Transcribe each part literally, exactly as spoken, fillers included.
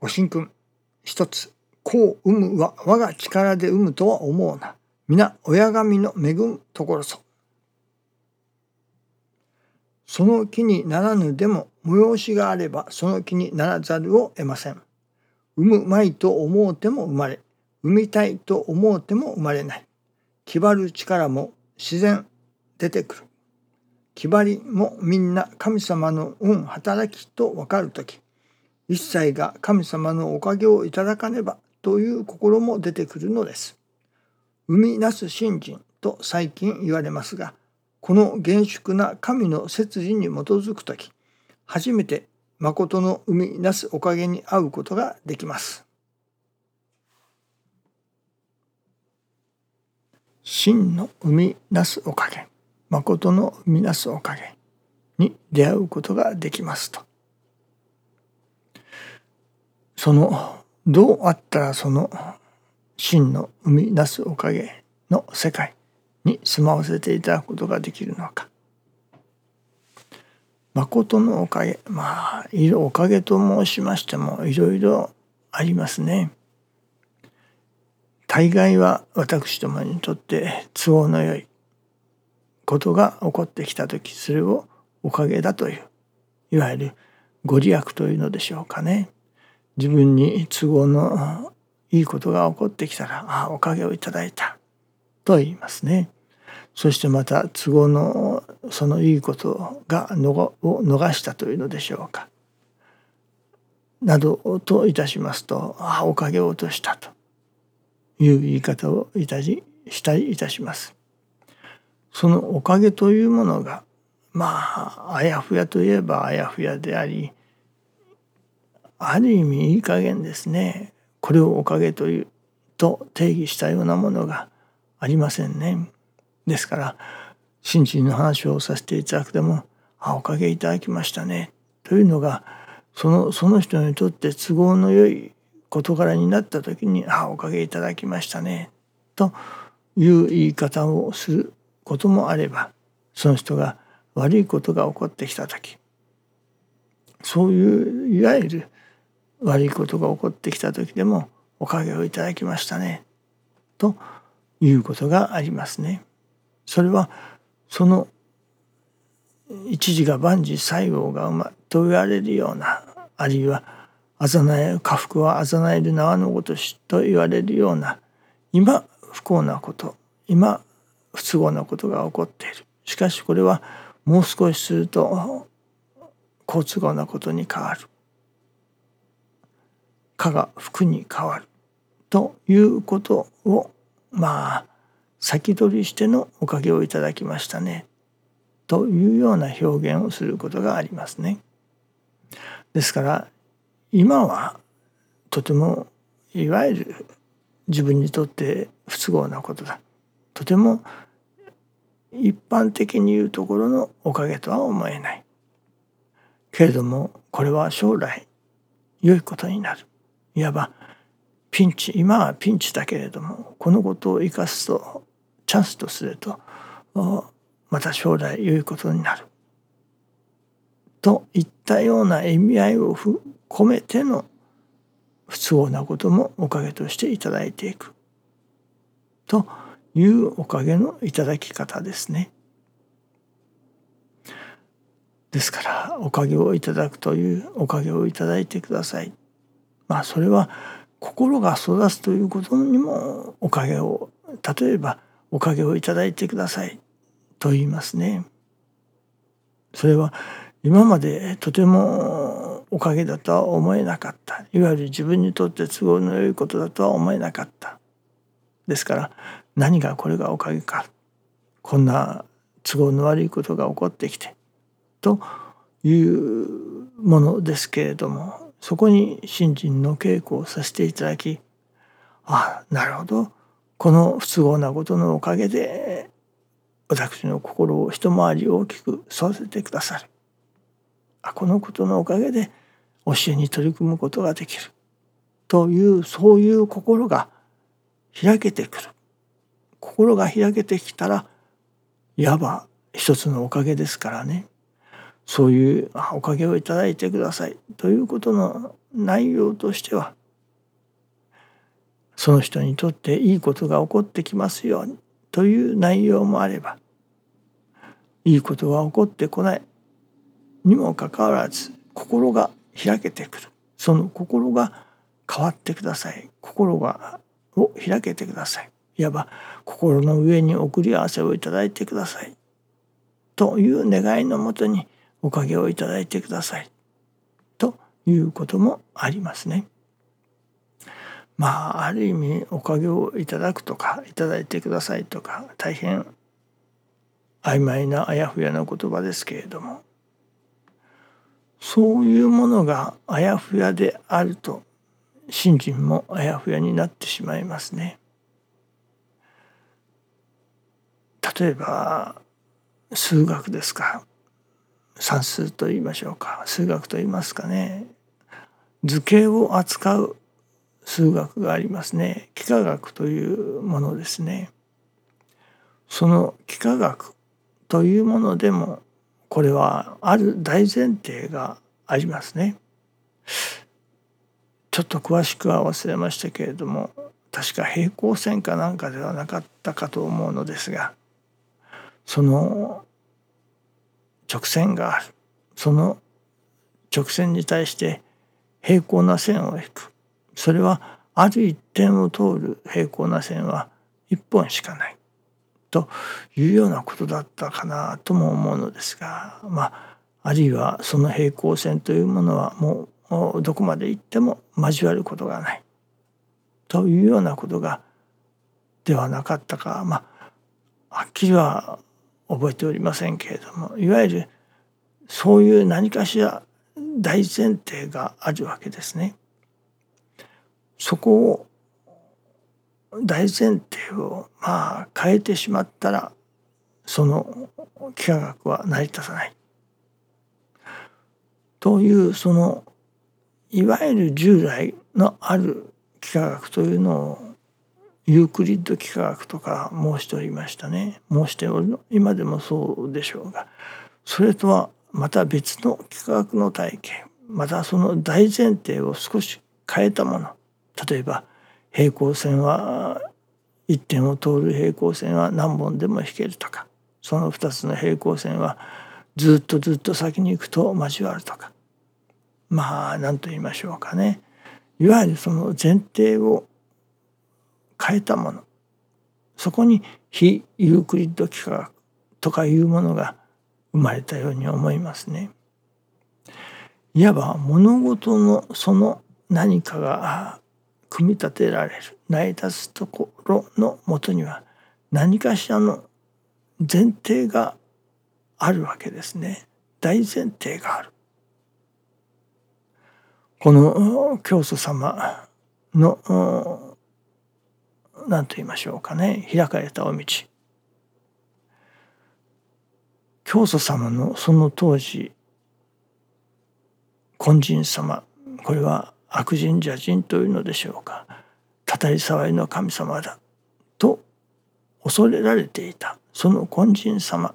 ご神君一つ、子を産むは我が力で産むとは思うな。皆親神の恵むところぞ。その気にならぬでも催しがあればその気にならざるを得ません。産むまいと思うても生まれ、産みたいと思うても生まれない。気張る力も自然出てくる。気張りもみんな神様の運働きとわかるとき、一切が神様のおかげをいただかねばという心も出てくるのです。生みなす信心と最近言われますが、この厳粛な神の摂理に基づくとき、初めて誠の生みなすおかげに会うことができます。真の生みなすおかげ、誠の生みなすおかげに出会うことができますと。そのどうあったらその真の生み出すおかげの世界に住まわせていただくことができるのか。誠のおかげ、まあおかげと申しましてもいろいろありますね。大概は私どもにとって都合のよいことが起こってきたとき、それをおかげだという、いわゆるご利益というのでしょうかね。自分に都合のいいことが起こってきたら、ああおかげをいただいたと言いますね。そしてまた都合のそのいいことがを逃したというのでしょうか。などといたしますと、ああおかげを落としたという言い方をいたししたりいたします。そのおかげというものが、まああやふやといえばあやふやであり、ある意味いい加減ですね。これをおかげというと定義したようなものがありませんね。ですから信心の話をさせていただくでも、あおかげいただきましたねというのが、そのその人にとって都合の良い事柄になった時に、あおかげいただきましたねという言い方をすることもあれば、その人が悪いことが起こってきた時、そういういわゆる悪いことが起こってきた時でもおかげをいただきましたねということがありますね。それはその一時が万事西郷がうまと言われるような、あるいはあざなえ家福はあざなえる縄のごとしと言われるような、今不幸なこと、今不都合なことが起こっている。しかしこれはもう少しすると好都合なことに変わる。かが福に変わるということを、まあ先取りしてのおかげをいただきましたねというような表現をすることがありますね。ですから今はとてもいわゆる自分にとって不都合なことだ、とても一般的に言うところのおかげとは思えない。けれどもこれは将来良いことになる。いわばピンチ、今はピンチだけれどもこのことを生かすと、チャンスとするとまた将来良いことになるといったような意味合いを込めての不都合なこともおかげとしていただいていくというおかげのいただき方ですね。ですからおかげをいただくというおかげをいただいてください。まあそれは心が育つということにもおかげを、例えばおかげをいただいてくださいと言いますね。それは今までとてもおかげだとは思えなかった、いわゆる自分にとって都合の良いことだとは思えなかった。ですから何がこれがおかげか、こんな都合の悪いことが起こってきてというものですけれども、そこに信心の稽古をさせていただき、ああなるほど、この不都合なことのおかげで私の心を一回り大きく育ててくださる。あこのことのおかげで教えに取り組むことができるという、そういう心が開けてくる。心が開けてきたらいわば一つのおかげですからね。 そういうおかげをいただいてくださいということの内容としては、その人にとっていいことが起こってきますようにという内容もあれば、いいことが起こってこないにもかかわらず心が開けてくる、その心が変わってください、心がを開けてください、いわば心の上に送り合わせをいただいてくださいという願いのもとにおかげをいただいてくださいということもありますね。まあある意味おかげをいただくとかいただいてくださいとか大変曖昧なあやふやな言葉ですけれども、そういうものがあやふやであると信心もあやふやになってしまいますね。例えば数学ですか、算数と言いましょうか、数学と言いますかね、図形を扱う数学がありますね。幾何学というものですね。その幾何学というものでもこれはある大前提がありますね。ちょっと詳しくは忘れましたけれども、確か平行線かなんかではなかったかと思うのですが、その直線がある、その直線に対して平行な線を引く、それはある一点を通る平行な線は一本しかないというようなことだったかなとも思うのですが、まああるいはその平行線というものはもうどこまで行っても交わることがないというようなことがではなかったか、まあはっきりは覚えておりませんけれども、いわゆるそういう何かしら大前提があるわけですね。そこを大前提をまあ変えてしまったら、その幾何学は成り立たないという、そのいわゆる従来のある幾何学というのをユークリッド幾何学とか申しておりましたね。申しておる、今でもそうでしょうが、それとはまた別の幾何学の体系、またその大前提を少し変えたもの、例えば平行線は一点を通る平行線は何本でも引けるとか、その二つの平行線はずっとずっと先に行くと交わるとか、まあ何と言いましょうかね、いわゆるその前提を変えたもの、そこに非ユークリッド幾何学とかいうものが生まれたように思いますね。いわば物事のその何かが組み立てられる成り立つところのもとには何かしらの前提があるわけですね。大前提がある。この教祖様の何と言いましょうかね、開かれたお道、教祖様のその当時金神様、これは悪人邪人というのでしょうか、たたり騒ぎの神様だと恐れられていたその金神様、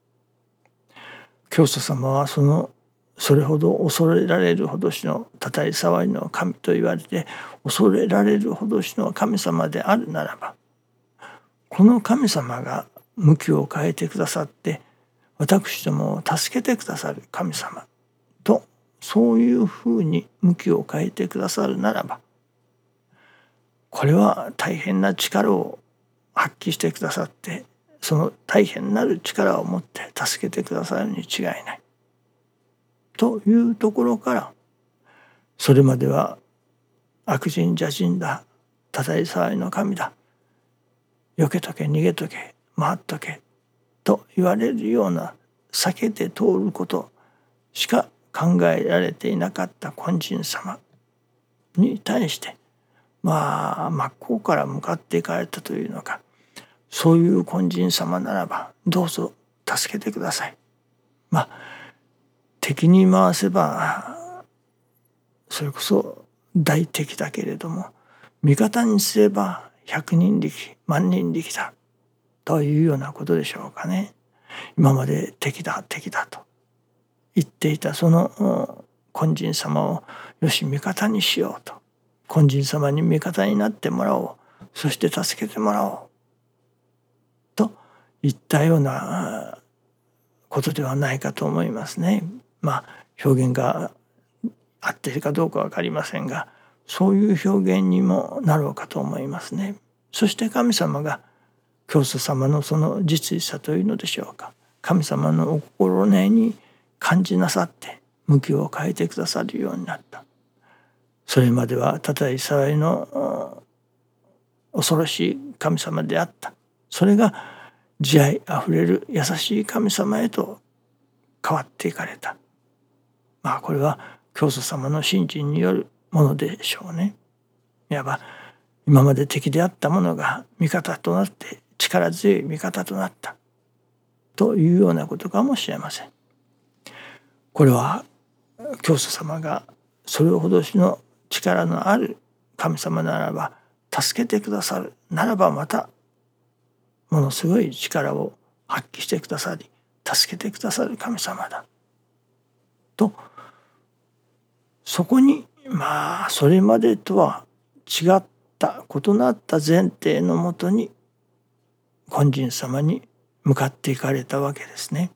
教祖様はそのそれほど恐れられるほどしのたたり騒ぎの神と言われて恐れられるほどしの神様であるならば、この神様が向きを変えてくださって私どもを助けてくださる神様と、そういうふうに向きを変えてくださるならば、これは大変な力を発揮してくださって、その大変なる力を持って助けてくださるに違いないというところから、それまでは悪人邪人だ、たたり騒ぎの神だ、避けとけ逃げとけ回っとけと言われるような避けて通ることしか考えられていなかった金神様に対して、まあ真っ向から向かっていかれたというのか、そういう金神様ならばどうぞ助けてください。まあ敵に回せばそれこそ大敵だけれども、味方にすれば百人力万人力だというようなことでしょうかね。今まで敵だ敵だと言っていたその金神様をよし味方にしようと、金神様に味方になってもらおう、そして助けてもらおうといったようなことではないかと思いますね。まあ表現が合っているかどうか分かりませんが、そういう表現にもなろうかと思いますね。そして神様が教祖様のその実利さというのでしょうか、神様のお心根に感じなさって向きを変えてくださるようになった。それまではただいさいの恐ろしい神様であった。それが慈愛あふれる優しい神様へと変わっていかれた。まあこれは教祖様の信心によるものでしょうね。いわば今まで敵であったものが味方となって力強い味方となったというようなことかもしれません。これは教祖様がそれほどしの力のある神様ならば、助けてくださるならばまたものすごい力を発揮してくださり助けてくださる神様だと、そこにまあそれまでとは違った異なった前提のもとに金神様に向かっていかれたわけですね。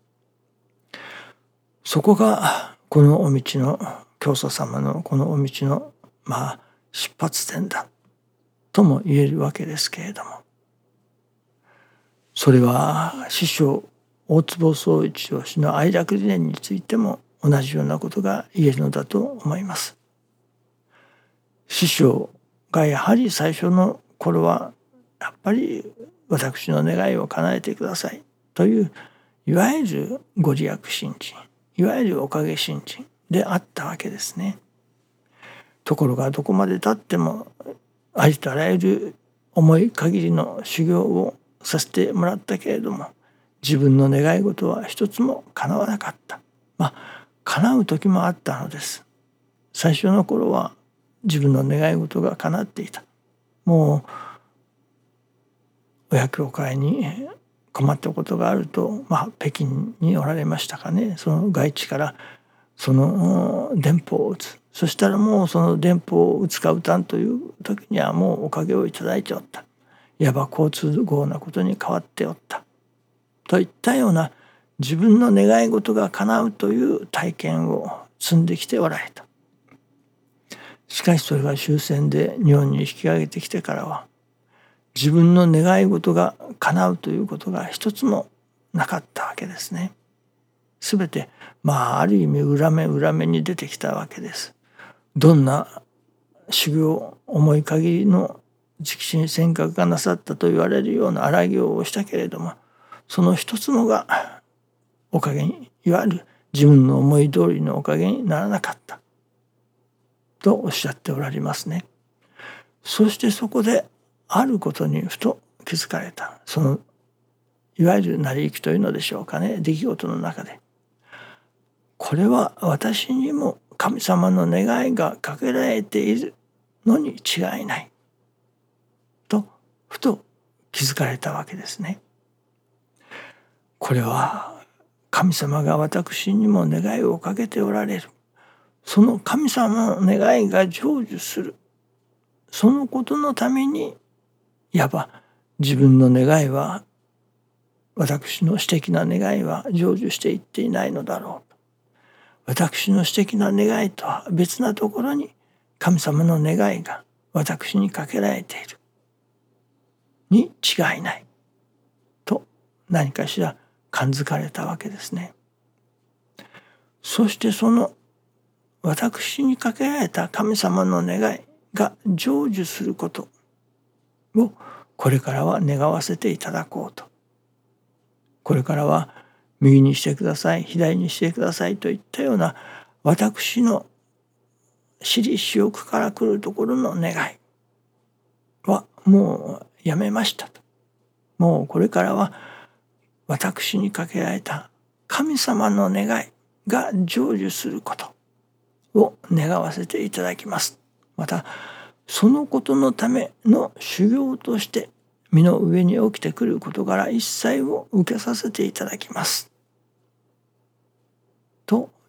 そこがこのお道の教祖様のこのお道のまあ出発点だとも言えるわけですけれども、それは師匠大坪宗一郎氏の愛楽理念についても同じようなことが言えるのだと思います。師匠がやはり最初の頃はやっぱり私の願いを叶えてくださいといういわゆるご利益信心、いわゆるおかげ信心であったわけですね。ところがどこまでたってもありとあらゆる思い限りの修行をさせてもらったけれども、自分の願い事は一つも叶わなかった。まあ叶う時もあったのです。最初の頃は自分の願い事が叶っていた。もう親教会に困ったことがあると、まあ北京におられましたかね、その外地からその電報を打つ。そしたらもうその電報を打つか打たんという時にはもうおかげをいただいておった。いわば交通合なことに変わっておった。といったような自分の願い事が叶うという体験を積んできておられた。しかしそれが終戦で日本に引き上げてきてからは、自分の願い事が叶うということが一つもなかったわけですね。すべてまあある意味裏目裏目に出てきたわけです。どんな修行、思い限りの直心尖閣がなさったと言われるような荒行をしたけれども、その一つもがおかげに、いわゆる自分の思い通りのおかげにならなかったとおっしゃっておられますね。そしてそこであることにふと気づかれた。そのいわゆる成り行きというのでしょうかね、出来事の中で、これは私にも神様の願いがかけられているのに違いないとふと気づかれたわけですね。これは神様が私にも願いをかけておられる、その神様の願いが成就する、そのことのためにいわば自分の願いは、私の私的な願いは成就していっていないのだろうと。私の私的な願いとは別なところに神様の願いが私にかけられているに違いないと何かしら感づかれたわけですね。そしてその私にかけられた神様の願いが成就することをこれからは願わせていただこうと。これからは右にしてください、左にしてくださいといったような私の私利私欲から来るところの願いはもうやめましたと。もうこれからは私にかけられた神様の願いが成就することを願わせていただきます。またそのことのための修行として身の上に起きてくる事柄一切を受けさせていただきますと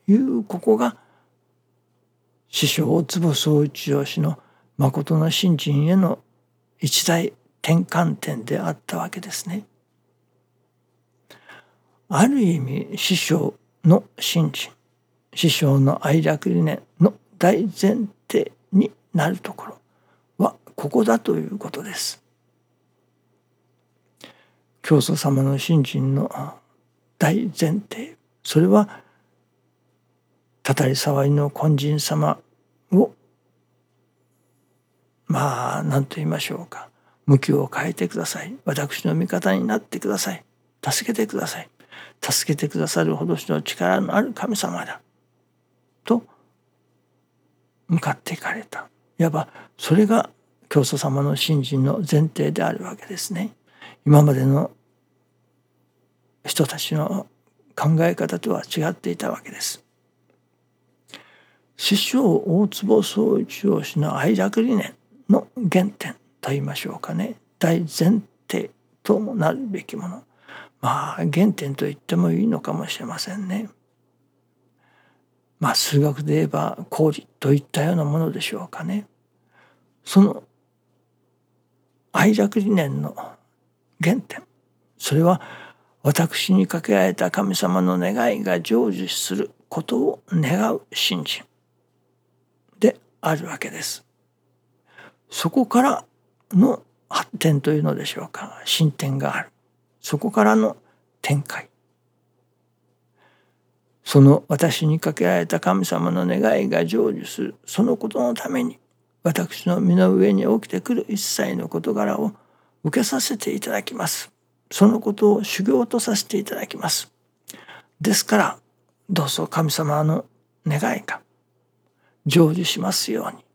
いうここが師匠大坪宗一郎氏の誠の信心への一大転換点であったわけですね。ある意味師匠の信心、師匠の愛楽理念の大前提になるところはここだということです。教祖様の信心の大前提、それはたたり騒ぎの金神様をまあ何と言いましょうか、向きを変えてください、私の味方になってください、助けてください、助けてくださるほどの力のある神様だと向かっていかれた。いわばそれが教祖様の信心の前提であるわけですね。今までの人たちの考え方とは違っていたわけです。師匠大坪宗一郎氏の愛楽理念の原点と言いましょうかね、大前提ともなるべきもの、まあ原点と言ってもいいのかもしれませんね。まあ数学で言えば公理といったようなものでしょうかね。その愛楽理念の原点、それは私にかけられた神様の願いが成就することを願う信心であるわけです。そこからの発展というのでしょうか、進展がある。そこからの展開、その私にかけられた神様の願いが成就するそのことのために、私の身の上に起きてくる一切の事柄を受けさせていただきます。そのことを修行とさせていただきます。ですからどうぞ神様の願いが成就しますように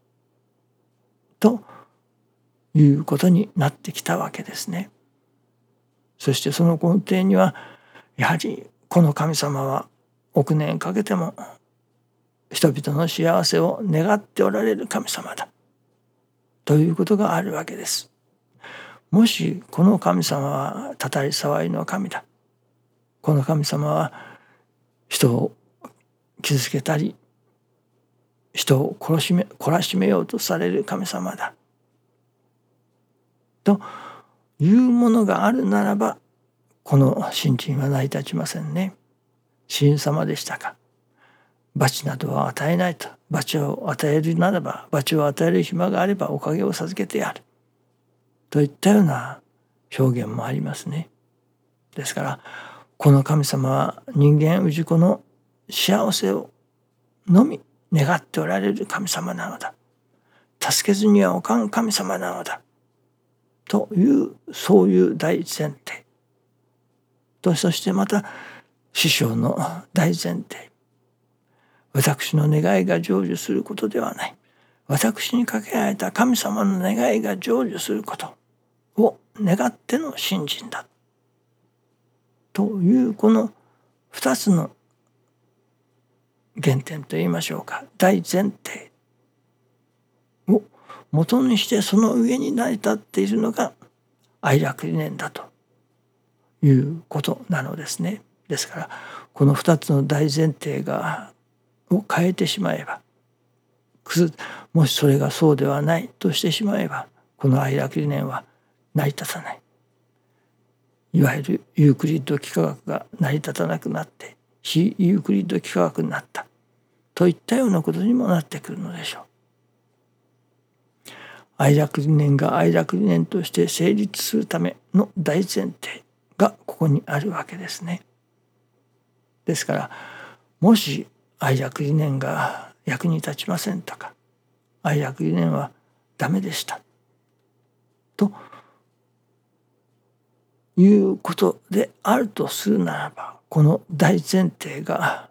ということになってきたわけですね。そしてその根底にはやはりこの神様は億年かけても人々の幸せを願っておられる神様だということがあるわけです。もしこの神様はたたり騒ぎの神だ、この神様は人を傷つけたり人を殺しめ懲らしめようとされる神様だというものがあるならば、この信心は成り立ちませんね。神様でしたか、罰などは与えないと、罰を与えるならば、罰を与える暇があればおかげを授けてやるといったような表現もありますね。ですからこの神様は人間氏子の幸せをのみ願っておられる神様なのだ、助けずにはおかん神様なのだという、そういう大前提と、そしてまた師匠の大前提、私の願いが成就することではない、私にかけられた神様の願いが成就することを願っての信心だという、この二つの原点といいましょうか、大前提を元にして、その上に成り立っているのが愛楽理念だということなのですね。ですからこの二つの大前提がを変えてしまえば、もしそれがそうではないとしてしまえば、この愛楽理念は成り立たない、いわゆるユークリッド幾何学が成り立たなくなって非ユークリッド幾何学になったといったようなことにもなってくるのでしょう。愛楽理念が愛楽理念として成立するための大前提がここにあるわけですね。ですからもし愛楽理念が役に立ちませんとか、愛楽理念はダメでしたということであるとするならば、この大前提が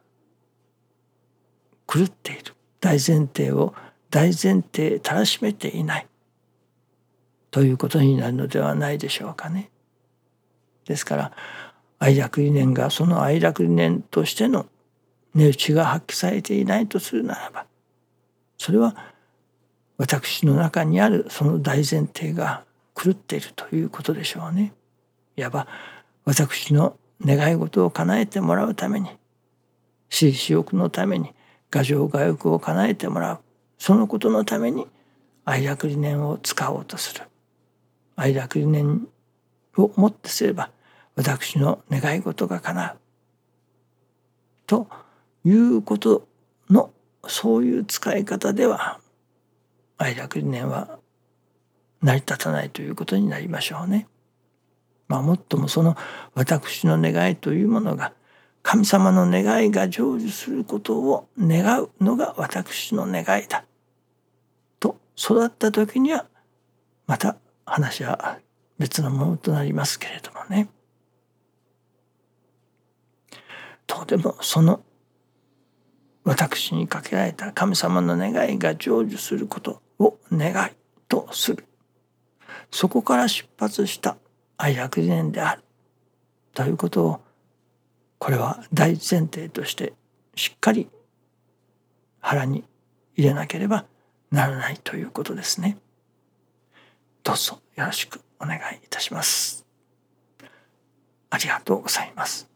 狂っている、大前提を大前提たらしめていないということになるのではないでしょうかね。ですから愛楽理念がその愛楽理念としての値打ちが発揮されていないとするならば、それは私の中にあるその大前提が狂っているということでしょうね。いわば私の願い事を叶えてもらうために私利私欲のために牙城牙欲を叶えてもらう、そのことのために愛楽理念を使おうとする。愛楽理念をもってすれば私の願い事が叶うということの、そういう使い方では愛楽理念は成り立たないということになりましょうね。まあもっともその私の願いというものが神様の願いが成就することを願うのが私の願いだと育った時にはまた話は別のものとなりますけれどもね。とでもその私にかけられた神様の願いが成就することを願いとする、そこから出発した愛楽理念であるということを、これは大前提としてしっかり腹に入れなければならないということですね。どうぞよろしくお願いいたします。ありがとうございます。